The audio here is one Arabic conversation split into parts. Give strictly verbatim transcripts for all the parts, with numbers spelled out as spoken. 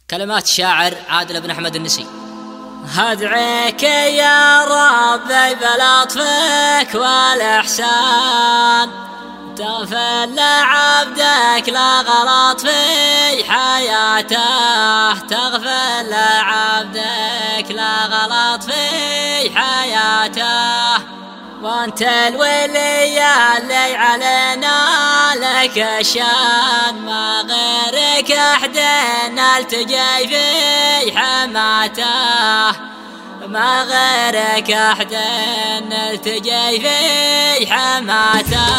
كلمات الشاعر عادل بن أحمد النسي. أدعيك يا ربي بلطفك والإحسان تغفر لعبدك لا غلط في حياته، تغفر لعبدك لا غلط في حياته، وانت الولي اللي علينا لك الشان، ما غيرك احد نلتجي في حماته، ما غيرك احد نلتجي في حماته.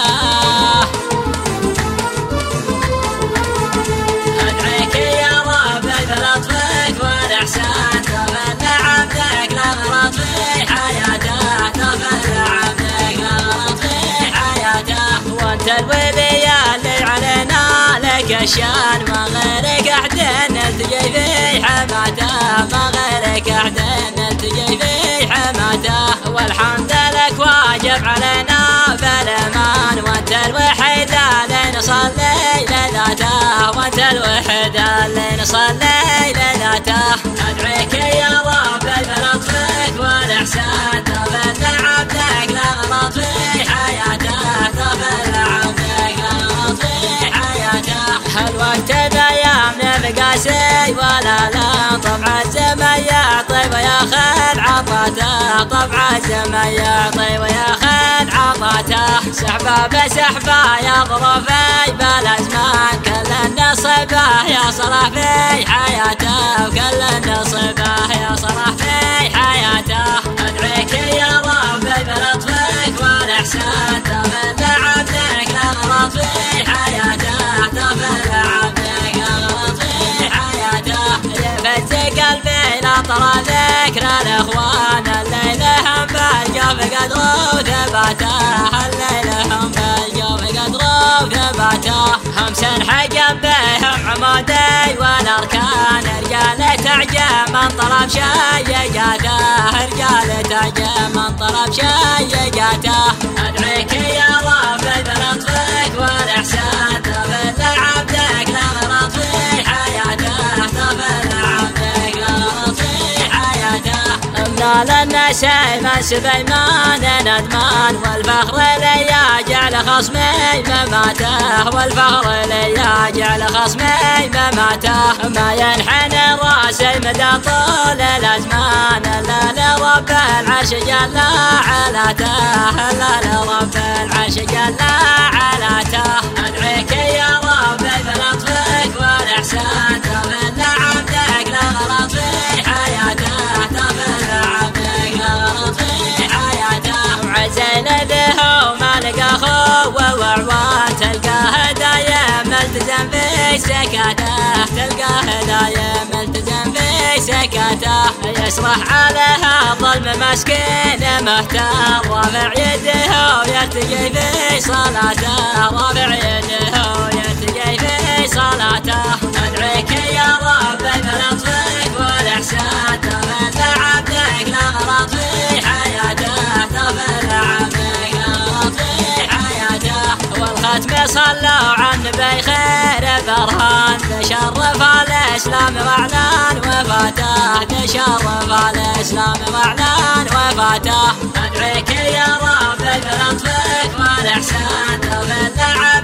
ادعيك يا رب بلطفك والاحسان تغفر لعبدك لا غلط في حياته، تغفر لعبدك لا غلط في حياته، وانت الولي اللي علينا لك الشان، ما غيرك احد نلتجي في حماته، ما غيرك احد نلتجي في حماته، والحمد لك واجب علينا بالامان، وانت الوحيد اللي نصلي لذاته، وانت الوحيد اللي نصلي لذاته. ادعيك يا رب بلطفك والاحسان تغفر لعبدك لا غلط في حياته، تغفر لعبدك لا غلط في حياته. الوقت بايام نفقاسي ولا لا، طبع الزمن يعطي وياخذ عطاته، طبع الزمن يعطي وياخذ عطاته، سحبه بسحبه يضرب في بالازمان، كل النصبه يا صلاح في حياته، وكل النصبه يا صلاح في حياته. ادعيك يا رب بلطفك والاحسان تغفر لعبدك لا غلط في حياته، تغفر لعبدك لا غلط في حياته، يفز قلبي نطر ذكر الاخوان، الليل هم بالجوف قدره وثباته، الليل هم بالجوف قدره وثباته، همس حقم بهم عمودي والاركان، رجال تعجب من طلب شيقاته، رجال تعجب من طلب شيقاته. ادعيك يا رب بلطفك والاحسان تغفر لعبدك لا غلط في حياته، تغفر لعبدك لا غلط في حياته. امنال النسيم سليمان ندمان، والفخر لي جعل خصمي مماته، والفخر لي جعل خصمي مماته، ما ينحني راسي مدى طول الازمان، الا لرب العرش جل علاته، الا لرب العرش جل علاته. ادعيك يا رب بلطفك والاحسان تغفر لعبدك لا غلط في حياته، تغفر لعبدك لا غلط في حياته، وعزين له ما لقى اخوه وعوان، تلقاه دايم ملتزم في سكاته، تلقاه دايم ملتزم في سكاته، يصرح عليها ظلم مسكين مهتار، رافع يده ويرتجي في صلاته، رافع يده ويرتجي في صلاته. ادعيك يا رب بلطفك والاحسان تغفر لعبدك لا غلط في حياته، تغفر لعبدك لا غلط في حياته، والختم صلوا عن نبي خير برهان، تشرف الاسلام واعلان وفاته، تشرف الاسلام واعلان وفاته. ادعيك يا رب بلطفك والاحسان تغفر لعبدك